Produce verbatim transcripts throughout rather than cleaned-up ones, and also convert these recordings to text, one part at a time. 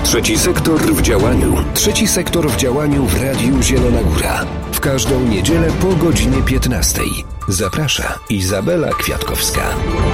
Trzeci sektor w działaniu. Trzeci sektor w działaniu w Radiu Zielona Góra. W każdą niedzielę po godzinie piętnastej. Zaprasza Izabela Kwiatkowska.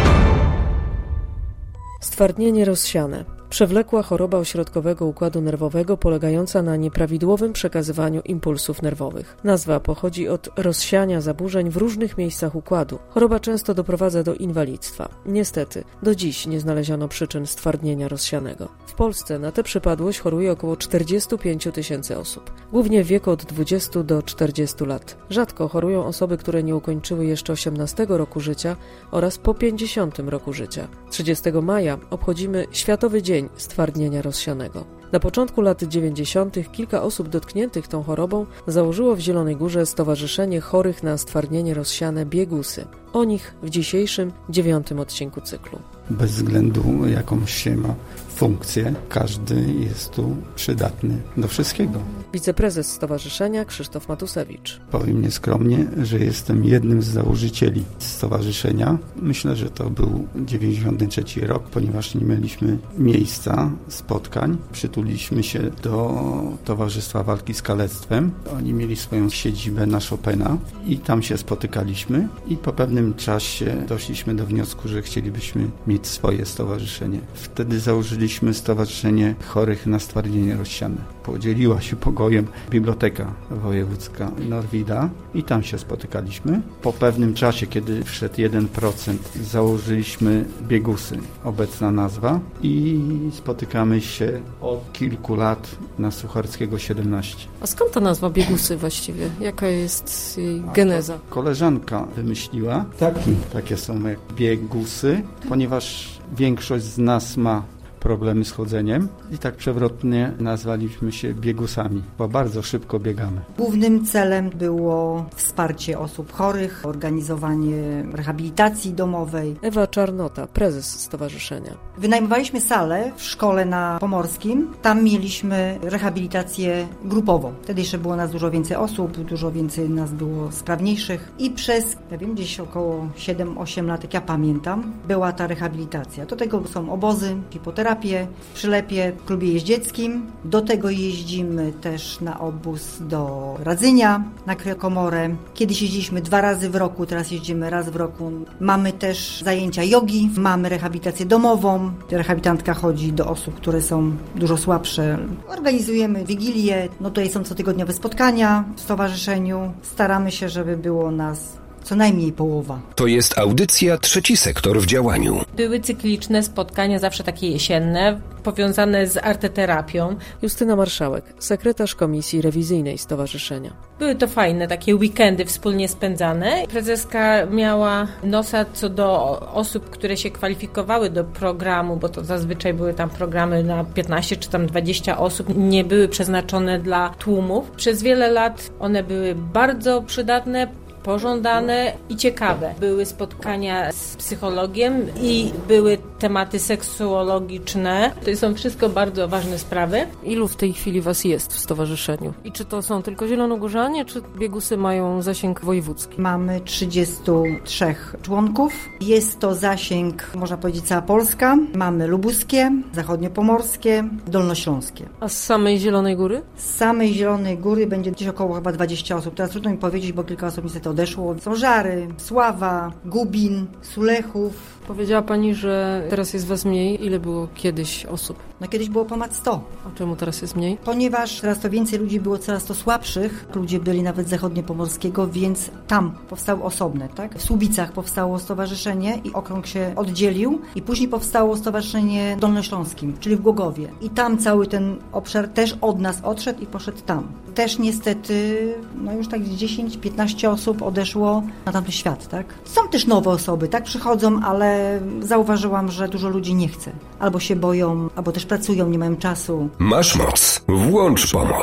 Stwardnienie rozsiane. Przewlekła choroba ośrodkowego układu nerwowego polegająca na nieprawidłowym przekazywaniu impulsów nerwowych. Nazwa pochodzi od rozsiania zaburzeń w różnych miejscach układu. Choroba często doprowadza do inwalidztwa. Niestety, do dziś nie znaleziono przyczyn stwardnienia rozsianego. W Polsce na tę przypadłość choruje około czterdzieści pięć tysięcy osób, głównie w wieku od dwudziestu do czterdziestu lat. Rzadko chorują osoby, które nie ukończyły jeszcze osiemnastego roku życia oraz po pięćdziesiątym roku życia. trzydziestego maja obchodzimy Światowy Dzień Stwardnienia rozsianego. Na początku lat dziewięćdziesiątych kilka osób dotkniętych tą chorobą założyło w Zielonej Górze Stowarzyszenie Chorych na Stwardnienie Rozsiane Biegusy. O nich w dzisiejszym dziewiątym odcinku cyklu. Bez względu jakąś się ma funkcję, każdy jest tu przydatny do wszystkiego. Wiceprezes stowarzyszenia Krzysztof Matusewicz. Powiem nieskromnie, że jestem jednym z założycieli stowarzyszenia. Myślę, że to był dziewięćdziesiąty trzeci rok, ponieważ nie mieliśmy miejsca spotkań. Przytuliliśmy się do Towarzystwa Walki z Kalectwem. Oni mieli swoją siedzibę na Chopina i tam się spotykaliśmy i po pewnym czasie doszliśmy do wniosku, że chcielibyśmy mieć swoje stowarzyszenie. Wtedy założyliśmy Stowarzyszenie Chorych na Stwardnienie Rozsiane. Podzieliła się pogojem Biblioteka Wojewódzka Norwida i tam się spotykaliśmy. Po pewnym czasie, kiedy wszedł jeden procent, założyliśmy Biegusy, obecna nazwa, i spotykamy się od kilku lat na Sucharskiego siedemnaście. A skąd ta nazwa Biegusy właściwie? Jaka jest jej geneza? Koleżanka wymyśliła. Taki, takie są jak biegusy, ponieważ większość z nas ma problemy z chodzeniem i tak przewrotnie nazwaliśmy się biegusami, bo bardzo szybko biegamy. Głównym celem było wsparcie osób chorych, organizowanie rehabilitacji domowej. Ewa Czarnota, prezes stowarzyszenia. Wynajmowaliśmy salę w szkole na Pomorskim. Tam mieliśmy rehabilitację grupową. Wtedy jeszcze było nas dużo więcej osób, dużo więcej nas było sprawniejszych i przez, ja wiem, gdzieś około siedem osiem lat, jak ja pamiętam, była ta rehabilitacja. Do tego są obozy, hipoterapię, w Przylepie, w klubie jeździeckim. Do tego jeździmy też na obóz do Radzynia, na Kryokomorę. Kiedyś jeździliśmy dwa razy w roku, teraz jeździmy raz w roku. Mamy też zajęcia jogi, mamy rehabilitację domową. Rehabilitantka chodzi do osób, które są dużo słabsze. Organizujemy wigilie, no tutaj są cotygodniowe spotkania w stowarzyszeniu. Staramy się, żeby było nas co najmniej połowa. To jest audycja Trzeci Sektor w działaniu. Były cykliczne spotkania, zawsze takie jesienne, powiązane z arteterapią. Justyna Marszałek, sekretarz Komisji Rewizyjnej Stowarzyszenia. Były to fajne, takie weekendy wspólnie spędzane. Prezeska miała nosa co do osób, które się kwalifikowały do programu, bo to zazwyczaj były tam programy na piętnaście czy tam dwadzieścia osób, nie były przeznaczone dla tłumów. Przez wiele lat one były bardzo przydatne, pożądane i ciekawe. Były spotkania z psychologiem i były tematy seksuologiczne. To są wszystko bardzo ważne sprawy. Ilu w tej chwili was jest w stowarzyszeniu? I czy to są tylko zielonogórzanie, czy biegusy mają zasięg wojewódzki? Mamy trzydziestu trzech członków. Jest to zasięg, można powiedzieć, cała Polska. Mamy lubuskie, zachodniopomorskie, dolnośląskie. A z samej Zielonej Góry? Z samej Zielonej Góry będzie gdzieś około chyba dwadzieścia osób. Teraz trudno mi powiedzieć, bo kilka osób niestety odeszło. Są Żary, Sława, Gubin, Sulechów. Powiedziała pani, że teraz jest was mniej. Ile było kiedyś osób? No kiedyś było ponad sto. A czemu teraz jest mniej? Ponieważ coraz to więcej ludzi było, coraz to słabszych. Ludzie byli nawet z zachodniopomorskiego, więc tam powstały osobne, tak? W Słubicach powstało stowarzyszenie i okrąg się oddzielił i później powstało stowarzyszenie dolnośląskim, czyli w Głogowie. I tam cały ten obszar też od nas odszedł i poszedł tam. Też niestety, no już tak dziesięć piętnaście osób odeszło na tamten świat, tak? Są też nowe osoby, tak? Przychodzą, ale zauważyłam, że dużo ludzi nie chce. Albo się boją, albo też pracują, nie mają czasu. Masz moc. Włącz pomoc.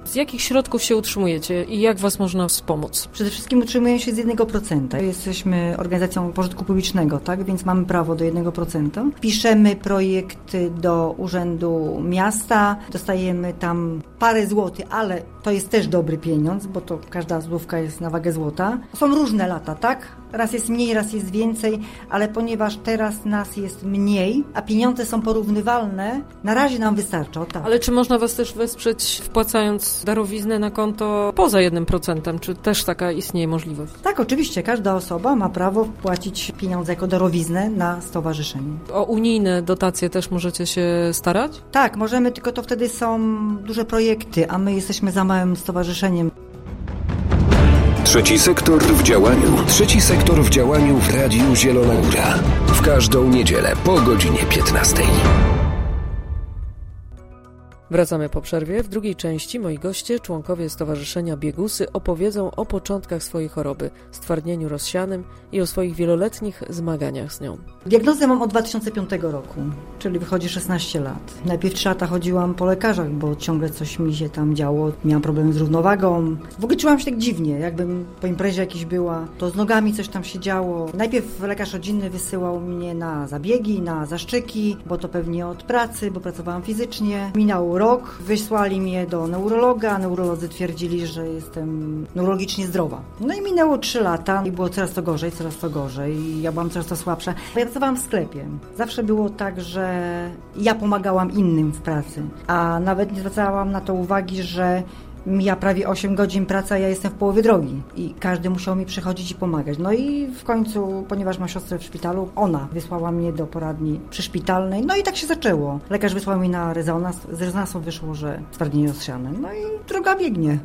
Z jakich środków się utrzymujecie i jak was można wspomóc? Przede wszystkim utrzymujemy się z jednego procenta. Jesteśmy organizacją pożytku publicznego, tak? Więc mamy prawo do jednego procenta. Piszemy projekty do Urzędu Miasta, dostajemy tam parę złotych, ale to jest też dobry pieniądz, bo to każda złotówka jest na wagę złota. Są różne lata, tak? Raz jest mniej, raz jest więcej, ale ponieważ teraz nas jest mniej, a pieniądze są porównywalne, na razie nam wystarcza. O tak. Ale czy można was też wesprzeć wpłacając darowiznę na konto poza jednym procentem? Czy też taka istnieje możliwość? Tak, oczywiście. Każda osoba ma prawo wpłacić pieniądze jako darowiznę na stowarzyszenie. O unijne dotacje też możecie się starać? Tak, możemy, tylko to wtedy są duże projekty, a my jesteśmy za małym stowarzyszeniem. Trzeci sektor w działaniu. Trzeci sektor w działaniu w Radiu Zielona Góra. W każdą niedzielę po godzinie piętnastej. Wracamy po przerwie. W drugiej części moi goście, członkowie Stowarzyszenia Biegusy, opowiedzą o początkach swojej choroby, stwardnieniu rozsianym i o swoich wieloletnich zmaganiach z nią. Diagnozę mam od dwa tysiące piątego roku, czyli wychodzi szesnaście lat. Najpierw trzy lata chodziłam po lekarzach, bo ciągle coś mi się tam działo. Miałam problemy z równowagą. W ogóle czułam się tak dziwnie, jakbym po imprezie jakiejś była. To z nogami coś tam się działo. Najpierw lekarz rodzinny wysyłał mnie na zabiegi, na zaszczyki, bo to pewnie od pracy, bo pracowałam fizycznie. Minął rok, wysłali mnie do neurologa. Neurolodzy twierdzili, że jestem neurologicznie zdrowa. No i minęło trzy lata i było coraz to gorzej, coraz to gorzej. I ja byłam coraz to słabsza. Ja pracowałam w sklepie. Zawsze było tak, że ja pomagałam innym w pracy, a nawet nie zwracałam na to uwagi, że mija prawie osiem godzin pracy, a ja jestem w połowie drogi i każdy musiał mi przychodzić i pomagać. No i w końcu, ponieważ mam siostrę w szpitalu, ona wysłała mnie do poradni przyszpitalnej, no i tak się zaczęło. Lekarz wysłał mi na rezonans, z rezonansu wyszło, że stwardnienie rozsiane. No i droga biegnie.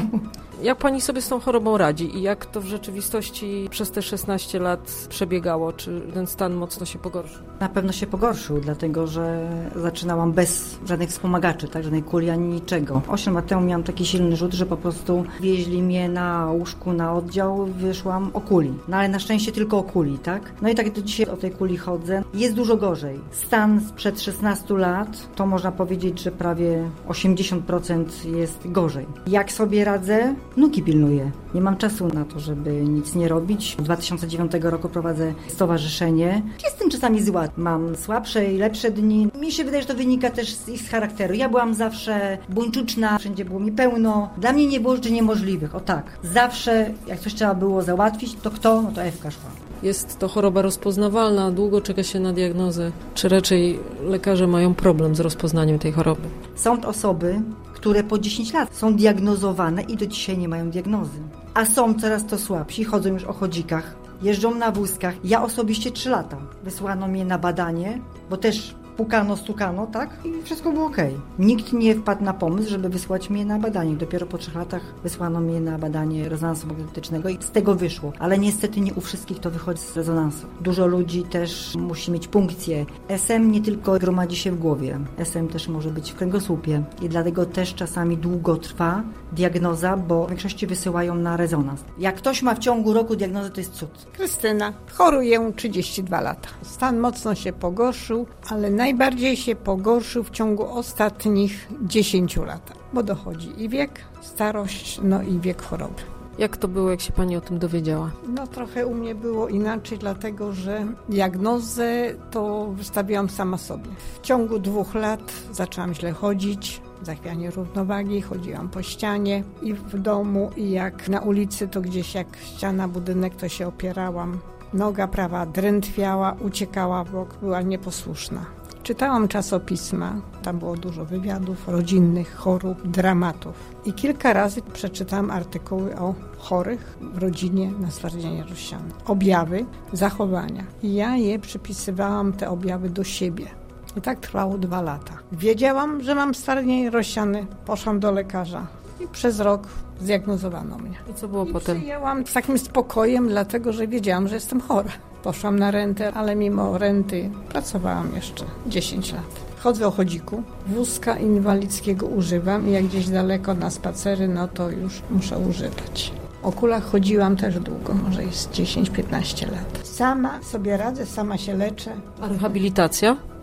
Jak pani sobie z tą chorobą radzi i jak to w rzeczywistości przez te szesnaście lat przebiegało? Czy ten stan mocno się pogorszył? Na pewno się pogorszył, dlatego że zaczynałam bez żadnych wspomagaczy, tak, żadnej kuli ani niczego. Osiem lat temu miałam taki silny rzut, że po prostu wieźli mnie na łóżku na oddział, wyszłam o kuli. No ale na szczęście tylko o kuli, tak? No i tak do dzisiaj o tej kuli chodzę. Jest dużo gorzej. Stan sprzed szesnastu lat, to można powiedzieć, że prawie osiemdziesiąt procent jest gorzej. Jak sobie radzę? Wnuki pilnuję. Nie mam czasu na to, żeby nic nie robić. Od dwa tysiące dziewiątego roku prowadzę stowarzyszenie. Jestem czasami zła. Mam słabsze i lepsze dni. Mi się wydaje, że to wynika też z ich charakteru. Ja byłam zawsze buńczuczna, wszędzie było mi pełno. Dla mnie nie było rzeczy niemożliwych. O tak. Zawsze, jak coś trzeba było załatwić, to kto? No to Ewka szła. Jest to choroba rozpoznawalna, długo czeka się na diagnozę. Czy raczej lekarze mają problem z rozpoznaniem tej choroby? Są osoby, które po dziesięć lat są diagnozowane i do dzisiaj nie mają diagnozy. A są coraz to słabsi, chodzą już o chodzikach, jeżdżą na wózkach. Ja osobiście trzy lata. Wysłano mnie na badanie, bo też pukano, stukano, tak? I wszystko było okej. Okay. Nikt nie wpadł na pomysł, żeby wysłać mnie na badanie. Dopiero po trzech latach wysłano mnie na badanie rezonansu magnetycznego i z tego wyszło. Ale niestety nie u wszystkich to wychodzi z rezonansu. Dużo ludzi też musi mieć punkcję. S M nie tylko gromadzi się w głowie. S M też może być w kręgosłupie. I dlatego też czasami długo trwa diagnoza, bo w większości wysyłają na rezonans. Jak ktoś ma w ciągu roku diagnozę, to jest cud. Krystyna. Choruję trzydzieści dwa lata. Stan mocno się pogorszył, ale najbardziej się pogorszył w ciągu ostatnich dziesięciu lat, bo dochodzi i wiek, starość, no i wiek choroby. Jak to było, jak się pani o tym dowiedziała? No trochę u mnie było inaczej, dlatego że diagnozę to wystawiłam sama sobie. W ciągu dwóch lat zaczęłam źle chodzić, zachwianie równowagi, chodziłam po ścianie i w domu, i jak na ulicy, to gdzieś jak ściana, budynek, to się opierałam. Noga prawa drętwiała, uciekała w bok, była nieposłuszna. Czytałam czasopisma, tam było dużo wywiadów rodzinnych, chorób, dramatów. I kilka razy przeczytałam artykuły o chorych w rodzinie na stwardnienie rozsiane. Objawy, zachowania. I ja je przypisywałam, te objawy, do siebie. I tak trwało dwa lata. Wiedziałam, że mam stwardnienie rozsiane, poszłam do lekarza i przez rok zdiagnozowano mnie. I co było I potem? Przyjęłam z takim spokojem, dlatego że wiedziałam, że jestem chora. Poszłam na rentę, ale mimo renty pracowałam jeszcze dziesięć lat. Chodzę o chodziku, wózka inwalidzkiego używam i jak gdzieś daleko na spacery, no to już muszę używać. O kulach chodziłam też długo, może jest dziesięć piętnaście lat. Sama sobie radzę, sama się leczę. A rehabilitacja?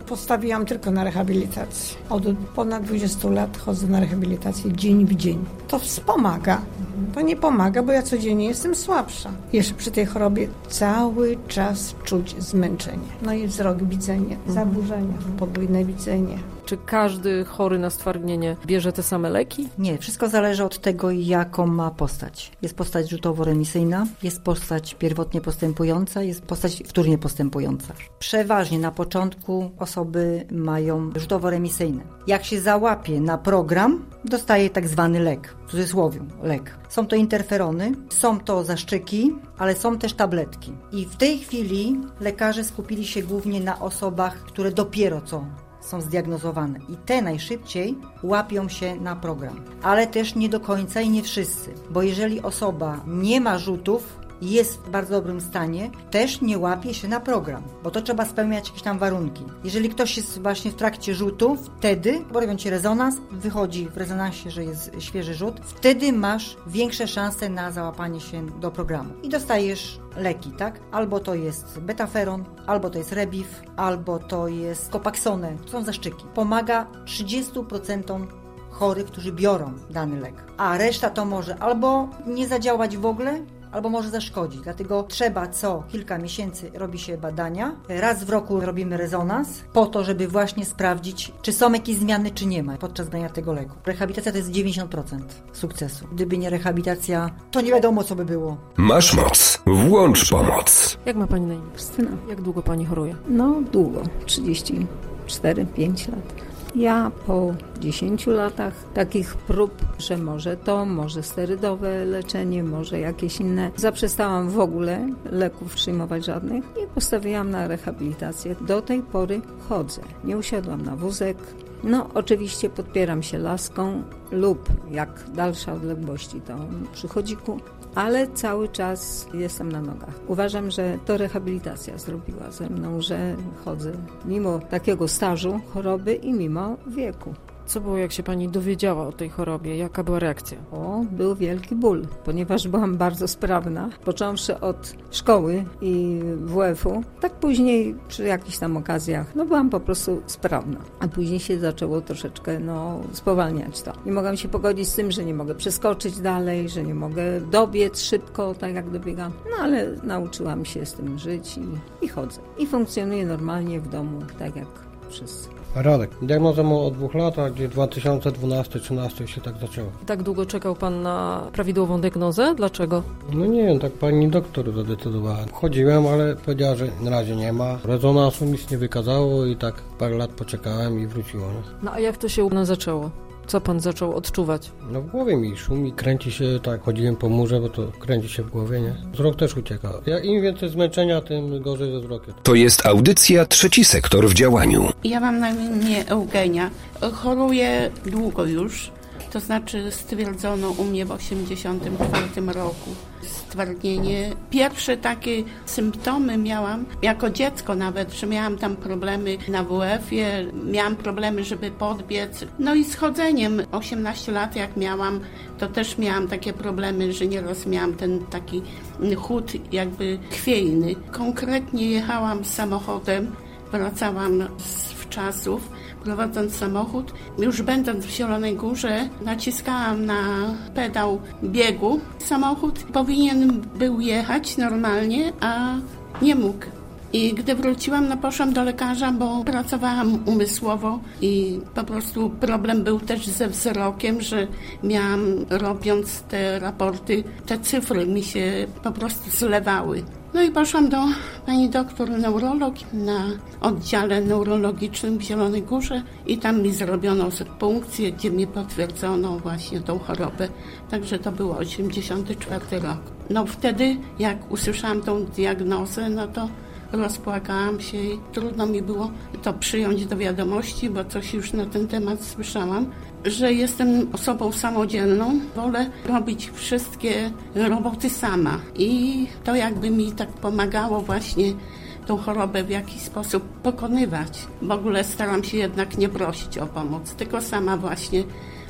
Postawiłam tylko na rehabilitację. Od ponad dwudziestu lat chodzę na rehabilitację dzień w dzień. To wspomaga. To nie pomaga, bo ja codziennie jestem słabsza. Jeszcze przy tej chorobie cały czas czuć zmęczenie. No i wzrok, widzenie, zaburzenia, podwójne widzenie. Czy każdy chory na stwardnienie bierze te same leki? Nie, wszystko zależy od tego, jaką ma postać. Jest postać rzutowo-remisyjna, jest postać pierwotnie postępująca, jest postać wtórnie postępująca. Przeważnie na początku osoby mają rzutowo-remisyjne. Jak się załapie na program, dostaje tak zwany lek, w cudzysłowie lek. Są to interferony, są to zaszczyki, ale są też tabletki. I w tej chwili lekarze skupili się głównie na osobach, które dopiero co są zdiagnozowane i te najszybciej łapią się na program. Ale też nie do końca i nie wszyscy, bo jeżeli osoba nie ma rzutów i jest w bardzo dobrym stanie, też nie łapie się na program, bo to trzeba spełniać jakieś tam warunki. Jeżeli ktoś jest właśnie w trakcie rzutu, wtedy, bo robią ci rezonans, wychodzi w rezonansie, że jest świeży rzut, wtedy masz większe szanse na załapanie się do programu i dostajesz leki, tak? Albo to jest betaferon, albo to jest rebif, albo to jest kopaksone. To są zaszczyki. Pomaga trzydziestu procentom chorych, którzy biorą dany lek. A reszta to może albo nie zadziałać w ogóle, albo może zaszkodzić. Dlatego trzeba co kilka miesięcy robi się badania. Raz w roku robimy rezonans po to, żeby właśnie sprawdzić, czy są jakieś zmiany, czy nie ma podczas brania tego leku. Rehabilitacja to jest dziewięćdziesiąt procent sukcesu. Gdyby nie rehabilitacja, to nie wiadomo, co by było. Masz moc. Włącz pomoc. Jak ma pani na imię? Krystyna. Jak długo pani choruje? No długo, trzydzieści cztery pięć lat. Ja po dziesięciu latach takich prób, że może to, może sterydowe leczenie, może jakieś inne, zaprzestałam w ogóle leków przyjmować żadnych i postawiłam na rehabilitację. Do tej pory chodzę. Nie usiadłam na wózek. No oczywiście podpieram się laską lub jak dalsze odległości to przy chodziku, ale cały czas jestem na nogach. Uważam, że to rehabilitacja zrobiła ze mną, że chodzę mimo takiego stażu choroby i mimo wieku. Co było, jak się pani dowiedziała o tej chorobie? Jaka była reakcja? O, był wielki ból, ponieważ byłam bardzo sprawna, począwszy od szkoły i W F-u, tak później przy jakichś tam okazjach, no byłam po prostu sprawna, a później się zaczęło troszeczkę, no, spowalniać to. Nie mogłam się pogodzić z tym, że nie mogę przeskoczyć dalej, że nie mogę dobiec szybko, tak jak dobiegam, no ale nauczyłam się z tym żyć i, i chodzę. I funkcjonuję normalnie w domu, tak jak wszyscy. Radek. Diagnozę mam od dwóch lat, a gdzie dwa tysiące dwunasty trzynasty się tak zaczęło. Tak długo czekał pan na prawidłową diagnozę? Dlaczego? No nie wiem, tak pani doktor zadecydowała. Chodziłem, ale powiedziała, że na razie nie ma. Rezonansu nic nie wykazało i tak parę lat poczekałem i wróciło. Nie? No a jak to się u nas zaczęło? Co pan zaczął odczuwać? No w głowie mi szumi, kręci się, tak chodziłem po murze, bo to kręci się w głowie, nie? Wzrok też ucieka. Ja, im więcej zmęczenia, tym gorzej ze wzrokiem. To jest audycja Trzeci Sektor w działaniu. Ja mam na imię Eugenia. Choruję długo już. To znaczy stwierdzono u mnie w osiemdziesiątym czwartym roku stwardnienie. Pierwsze takie symptomy miałam jako dziecko nawet, że miałam tam problemy na W F-ie, miałam problemy, żeby podbiec. No i z chodzeniem, osiemnaście lat jak miałam, to też miałam takie problemy, że nieraz miałam ten taki chód jakby chwiejny. Konkretnie jechałam samochodem, wracałam z wczasów, prowadząc samochód. Już będąc w Zielonej Górze, naciskałam na pedał biegu. Samochód powinien był jechać normalnie, a nie mógł. I gdy wróciłam, no poszłam do lekarza, bo pracowałam umysłowo i po prostu problem był też ze wzrokiem, że miałam, robiąc te raporty, te cyfry mi się po prostu zlewały. No i poszłam do pani doktor neurolog na oddziale neurologicznym w Zielonej Górze i tam mi zrobiono punkcję, gdzie mi potwierdzono właśnie tą chorobę. Także to było osiemdziesiąty czwarty rok. No wtedy, jak usłyszałam tą diagnozę, no to rozpłakałam się i trudno mi było to przyjąć do wiadomości, bo coś już na ten temat słyszałam, że jestem osobą samodzielną, wolę robić wszystkie roboty sama i to jakby mi tak pomagało właśnie tą chorobę w jakiś sposób pokonywać. W ogóle staram się jednak nie prosić o pomoc, tylko sama właśnie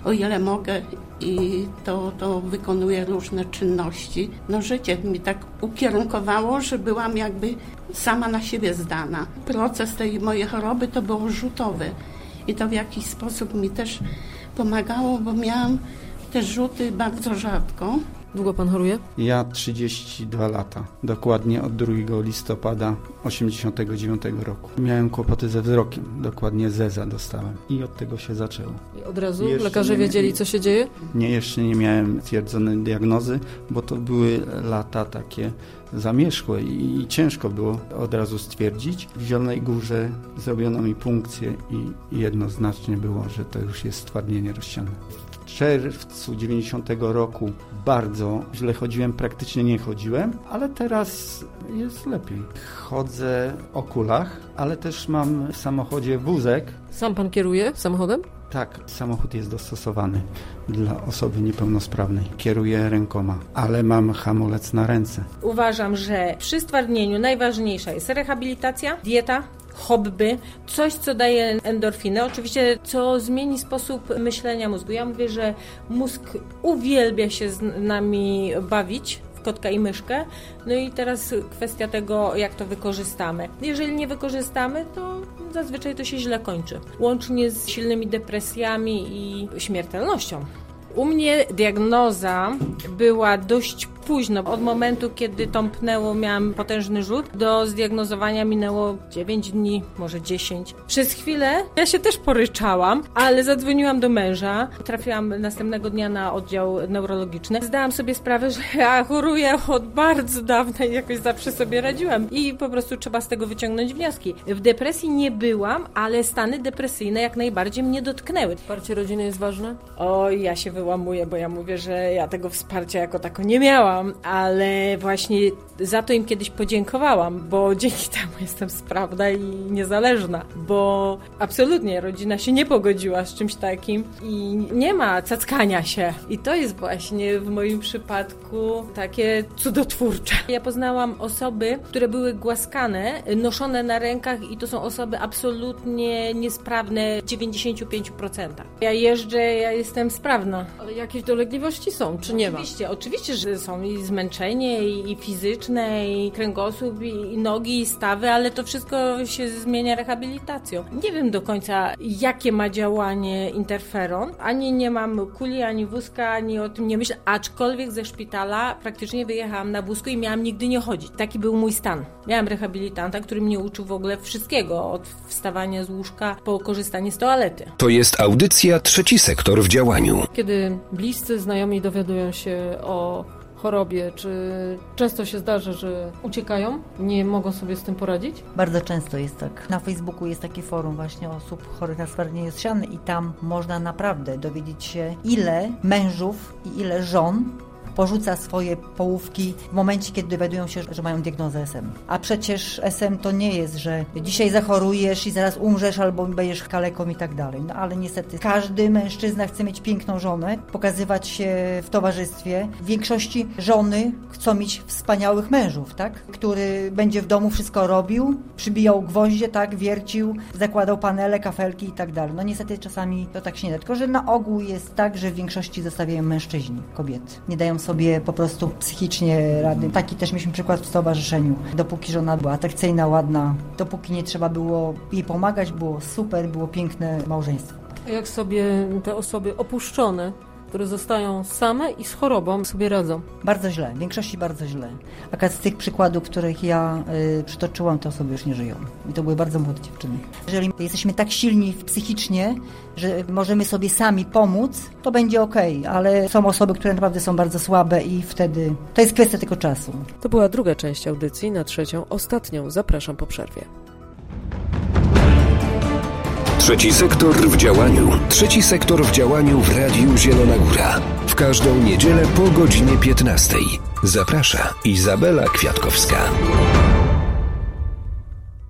o ile mogę i to, to wykonuję różne czynności. No życie mi tak ukierunkowało, że byłam jakby sama na siebie zdana. Proces tej mojej choroby to było rzutowy i to w jakiś sposób mi też pomagało, bo miałam te rzuty bardzo rzadko. Długo pan choruje? Ja trzydzieści dwa lata, dokładnie od drugiego listopada osiemdziesiątego dziewiątego roku. Miałem kłopoty ze wzrokiem, dokładnie zeza dostałem i od tego się zaczęło. I od razu Jeszcze lekarze nie, wiedzieli, co się dzieje? Nie, jeszcze nie miałem stwierdzonej diagnozy, bo to były lata takie zamierzchłe i, i ciężko było od razu stwierdzić. W Zielonej Górze zrobiono mi punkcję i, i jednoznacznie było, że to już jest stwardnienie rozsiane. W czerwcu dziewięćdziesiątego roku bardzo źle chodziłem, praktycznie nie chodziłem, ale teraz jest lepiej. Chodzę o kulach, ale też mam w samochodzie wózek. Sam pan kieruje samochodem? Tak, samochód jest dostosowany dla osoby niepełnosprawnej. Kieruję rękoma, ale mam hamulec na ręce. Uważam, że przy stwardnieniu najważniejsza jest rehabilitacja, dieta, hobby, coś, co daje endorfiny, oczywiście, co zmieni sposób myślenia mózgu. Ja mówię, że mózg uwielbia się z nami bawić w kotka i myszkę, no i teraz kwestia tego, jak to wykorzystamy. Jeżeli nie wykorzystamy, to zazwyczaj to się źle kończy, łącznie z silnymi depresjami i śmiertelnością. U mnie diagnoza była dość późno. Od momentu, kiedy tąpnęło, miałam potężny rzut, do zdiagnozowania minęło dziewięć dni, może dziesięć. Przez chwilę ja się też poryczałam, ale zadzwoniłam do męża. Trafiłam następnego dnia na oddział neurologiczny. Zdałam sobie sprawę, że ja choruję od bardzo dawna i jakoś zawsze sobie radziłam. I po prostu trzeba z tego wyciągnąć wnioski. W depresji nie byłam, ale stany depresyjne jak najbardziej mnie dotknęły. Wsparcie rodziny jest ważne? Oj, ja się wyłamuję, bo ja mówię, że ja tego wsparcia jako tako nie miałam. Ale właśnie za to im kiedyś podziękowałam, bo dzięki temu jestem sprawna i niezależna, bo absolutnie rodzina się nie pogodziła z czymś takim i nie ma cackania się. I to jest właśnie w moim przypadku takie cudotwórcze. Ja poznałam osoby, które były głaskane, noszone na rękach i to są osoby absolutnie niesprawne w dziewięćdziesiąt pięć procent. Ja jeżdżę, ja jestem sprawna. Ale jakieś dolegliwości są, czy nie ma? Oczywiście, oczywiście, że są i zmęczenie, i, i fizyczne, i kręgosłup, i, i nogi, i stawy, ale to wszystko się zmienia rehabilitacją. Nie wiem do końca, jakie ma działanie interferon. Ani nie mam kuli, ani wózka, ani o tym nie myślę, aczkolwiek ze szpitala praktycznie wyjechałam na wózku i miałam nigdy nie chodzić. Taki był mój stan. Miałam rehabilitanta, który mnie uczył w ogóle wszystkiego, od wstawania z łóżka po korzystanie z toalety. To jest audycja Trzeci Sektor w działaniu. Kiedy bliscy, znajomi dowiadują się o chorobie, czy często się zdarza, że uciekają, nie mogą sobie z tym poradzić? Bardzo często jest tak. Na Facebooku jest takie forum właśnie osób chorych na stwardnienie rozsiane i tam można naprawdę dowiedzieć się, ile mężów i ile żon porzuca swoje połówki w momencie, kiedy dowiadują się, że mają diagnozę S M. A przecież S M to nie jest, że dzisiaj zachorujesz i zaraz umrzesz albo będziesz kaleką i tak dalej. No ale niestety każdy mężczyzna chce mieć piękną żonę, pokazywać się w towarzystwie. W większości żony chcą mieć wspaniałych mężów, tak? Który będzie w domu wszystko robił, przybijał gwoździe, tak, wiercił, zakładał panele, kafelki i tak dalej. No niestety czasami to tak się nie da. Tylko że na ogół jest tak, że w większości zostawiają mężczyźni, kobiety. Nie dają sobie po prostu psychicznie rady. Taki też mieliśmy przykład w stowarzyszeniu. Dopóki żona była atrakcyjna, ładna, dopóki nie trzeba było jej pomagać, było super, było piękne małżeństwo. A jak sobie te osoby opuszczone, które zostają same i z chorobą sobie radzą? Bardzo źle, w większości bardzo źle. A z tych przykładów, których ja y, przytoczyłam, te osoby już nie żyją. I to były bardzo młode dziewczyny. Jeżeli jesteśmy tak silni psychicznie, że możemy sobie sami pomóc, to będzie okej, ale są osoby, które naprawdę są bardzo słabe i wtedy to jest kwestia tylko czasu. To była druga część audycji, na trzecią, ostatnią zapraszam po przerwie. Trzeci sektor w działaniu. Trzeci sektor w działaniu w Radiu Zielona Góra. W każdą niedzielę po godzinie piętnastej. Zaprasza Izabela Kwiatkowska.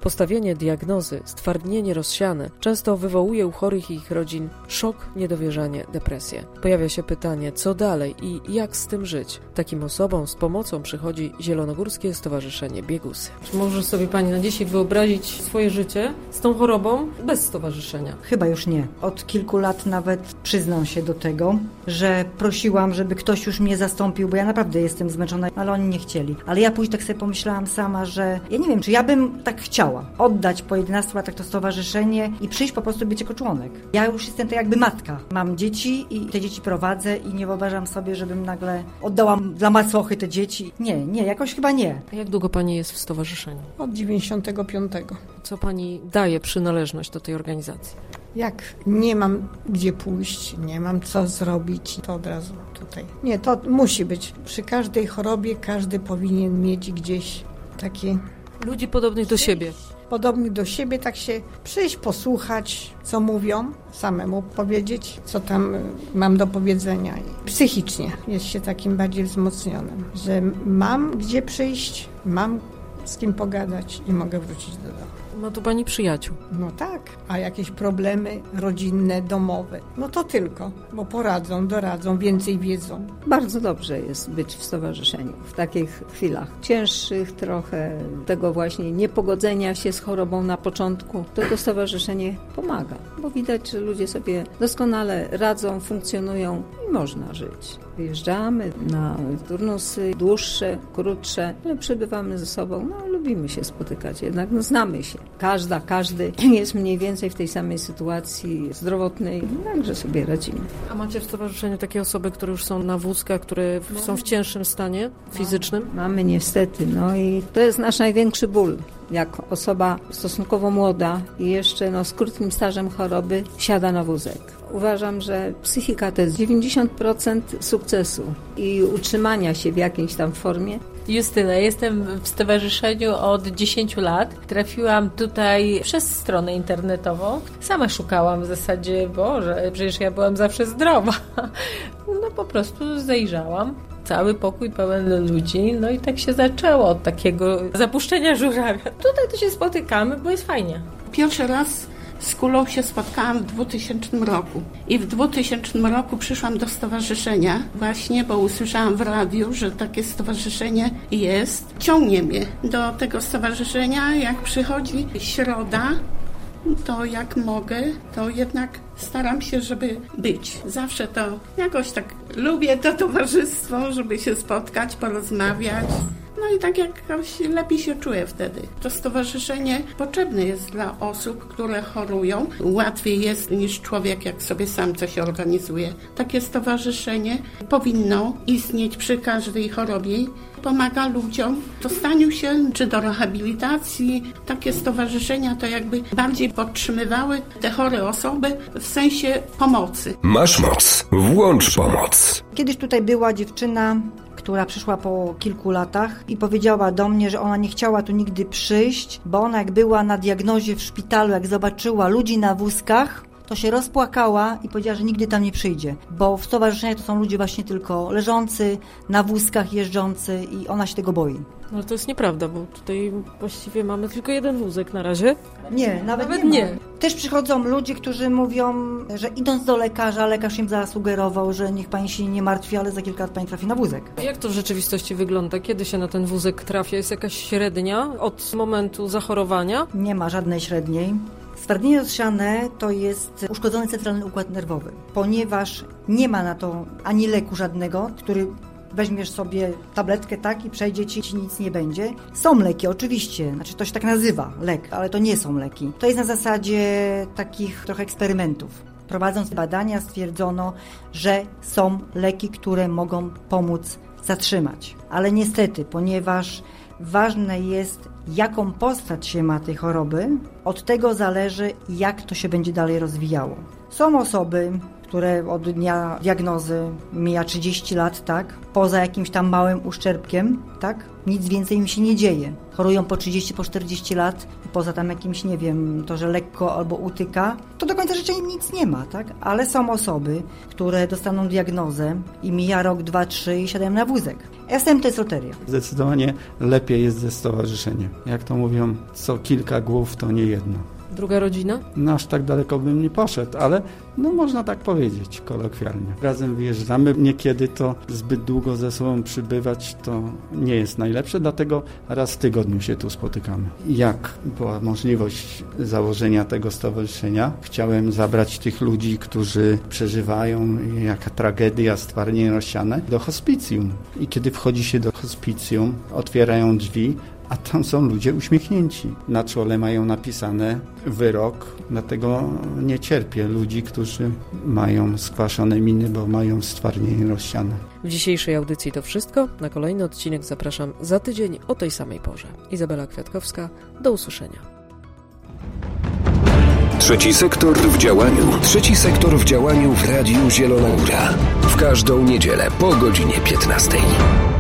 Postawienie diagnozy stwardnienie rozsiane często wywołuje u chorych i ich rodzin szok, niedowierzanie, depresję. Pojawia się pytanie, co dalej i jak z tym żyć. Takim osobom z pomocą przychodzi Zielonogórskie Stowarzyszenie Biegusy. Czy może sobie Pani na dzisiaj wyobrazić swoje życie z tą chorobą bez stowarzyszenia? Chyba już nie. Od kilku lat nawet przyznam się do tego, że prosiłam, żeby ktoś już mnie zastąpił, bo ja naprawdę jestem zmęczona, ale oni nie chcieli. Ale ja później tak sobie pomyślałam sama, że ja nie wiem, czy ja bym tak chciała oddać po jedenastu latach to stowarzyszenie i przyjść po prostu być jako członek. Ja już jestem tak jakby matka. Mam dzieci i te dzieci prowadzę i nie wyobrażam sobie, żebym nagle oddała dla macochy te dzieci. Nie, nie, jakoś chyba nie. Jak długo Pani jest w stowarzyszeniu? Od dziewięćdziesiątego piątego. Co Pani daje przynależność do tej organizacji? Jak nie mam gdzie pójść, nie mam co zrobić, to od razu tutaj. Nie, to musi być. Przy każdej chorobie każdy powinien mieć gdzieś takie... Ludzi podobnych do siebie. Podobnych do siebie, tak się przyjść, posłuchać, co mówią, samemu powiedzieć, co tam mam do powiedzenia. Psychicznie jest się takim bardziej wzmocnionym, że mam gdzie przyjść, mam z kim pogadać i mogę wrócić do domu. Ma tu Pani przyjaciół. No tak, a jakieś problemy rodzinne, domowe, no to tylko, bo poradzą, doradzą, więcej wiedzą. Bardzo dobrze jest być w stowarzyszeniu w takich chwilach cięższych trochę, tego właśnie niepogodzenia się z chorobą na początku. To to stowarzyszenie pomaga, bo widać, że ludzie sobie doskonale radzą, funkcjonują i można żyć. Wyjeżdżamy na turnusy dłuższe, krótsze, ale przebywamy ze sobą, no lubimy się spotykać, jednak no, znamy się. Każda, każdy jest mniej więcej w tej samej sytuacji zdrowotnej, także sobie radzimy. A macie w stowarzyszeniu takie osoby, które już są na wózkach, które no. są w cięższym stanie fizycznym? Mamy niestety, no i to jest nasz największy ból. Jak osoba stosunkowo młoda i jeszcze no, z krótkim stażem choroby siada na wózek. Uważam, że psychika to jest dziewięćdziesiąt procent sukcesu i utrzymania się w jakiejś tam formie. Justyna, jestem w stowarzyszeniu od dziesięciu lat. Trafiłam tutaj przez stronę internetową. Sama szukałam w zasadzie, Boże, przecież ja byłam zawsze zdrowa. No po prostu zajrzałam. Cały pokój pełen ludzi, no i tak się zaczęło od takiego zapuszczenia żurawia. Tutaj to się spotykamy, bo jest fajnie. Pierwszy raz z Kulą się spotkałam w dwutysięcznym roku i w dwutysięcznym roku przyszłam do stowarzyszenia właśnie, bo usłyszałam w radiu, że takie stowarzyszenie jest. Ciągnie mnie do tego stowarzyszenia, jak przychodzi środa, to jak mogę, to jednak staram się, żeby być. Zawsze to jakoś tak lubię to towarzystwo, żeby się spotkać, porozmawiać. No i tak jakoś lepiej się czuję wtedy. To stowarzyszenie potrzebne jest dla osób, które chorują. Łatwiej jest niż człowiek, jak sobie sam coś organizuje. Takie stowarzyszenie powinno istnieć przy każdej chorobie. Pomaga ludziom w dostaniu się czy do rehabilitacji. Takie stowarzyszenia to jakby bardziej podtrzymywały te chore osoby w sensie pomocy. Masz moc. Włącz pomoc. Kiedyś tutaj była dziewczyna, która przyszła po kilku latach i powiedziała do mnie, że ona nie chciała tu nigdy przyjść, bo ona jak była na diagnozie w szpitalu, jak zobaczyła ludzi na wózkach, to się rozpłakała i powiedziała, że nigdy tam nie przyjdzie, bo w stowarzyszeniu to są ludzie właśnie tylko leżący, na wózkach jeżdżący i ona się tego boi. No ale to jest nieprawda, bo tutaj właściwie mamy tylko jeden wózek na razie. Nie, nawet, nawet nie, nie. Też przychodzą ludzie, którzy mówią, że idąc do lekarza, lekarz im zasugerował, że niech pani się nie martwi, ale za kilka lat pani trafi na wózek. Jak to w rzeczywistości wygląda? Kiedy się na ten wózek trafia? Jest jakaś średnia od momentu zachorowania? Nie ma żadnej średniej. Stwardnienie rozsiane to jest uszkodzony centralny układ nerwowy, ponieważ nie ma na to ani leku żadnego, który weźmiesz sobie tabletkę tak i przejdzie ci, ci nic nie będzie. Są leki oczywiście, znaczy to się tak nazywa lek, ale to nie są leki. To jest na zasadzie takich trochę eksperymentów. Prowadząc badania stwierdzono, że są leki, które mogą pomóc zatrzymać. Ale niestety, ponieważ ważne jest, jaką postać się ma tej choroby, Od tego zależy, jak to się będzie dalej rozwijało. Są osoby, które od dnia diagnozy mija trzydzieści lat, tak? Poza jakimś tam małym uszczerbkiem, tak? Nic więcej im się nie dzieje. Chorują po trzydzieści, po czterdzieści lat i poza tam jakimś, nie wiem, to, że lekko albo utyka, to do końca życia im nic nie ma, tak? Ale są osoby, które dostaną diagnozę i mija rok, dwa, trzy i siadają na wózek. S M to jest loteria. Zdecydowanie lepiej jest ze stowarzyszeniem. Jak to mówią, co kilka głów, to nie jedno. Druga rodzina? No aż tak daleko bym nie poszedł, ale no można tak powiedzieć kolokwialnie. Razem wyjeżdżamy, niekiedy to zbyt długo ze sobą przybywać to nie jest najlepsze, dlatego raz w tygodniu się tu spotykamy. Jak była możliwość założenia tego stowarzyszenia, chciałem zabrać tych ludzi, którzy przeżywają jaka tragedia, stwardnienie rozsiane, do hospicjum. I kiedy wchodzi się do hospicjum, otwierają drzwi, a tam są ludzie uśmiechnięci. Na czole mają napisane wyrok, dlatego nie cierpię ludzi, którzy mają skwaszone miny, bo mają stwardnienie rozsiane. W dzisiejszej audycji to wszystko. Na kolejny odcinek zapraszam za tydzień o tej samej porze. Izabela Kwiatkowska, do usłyszenia. Trzeci sektor w działaniu. Trzeci sektor w działaniu w Radiu Zielona Góra. W każdą niedzielę po godzinie piętnastej.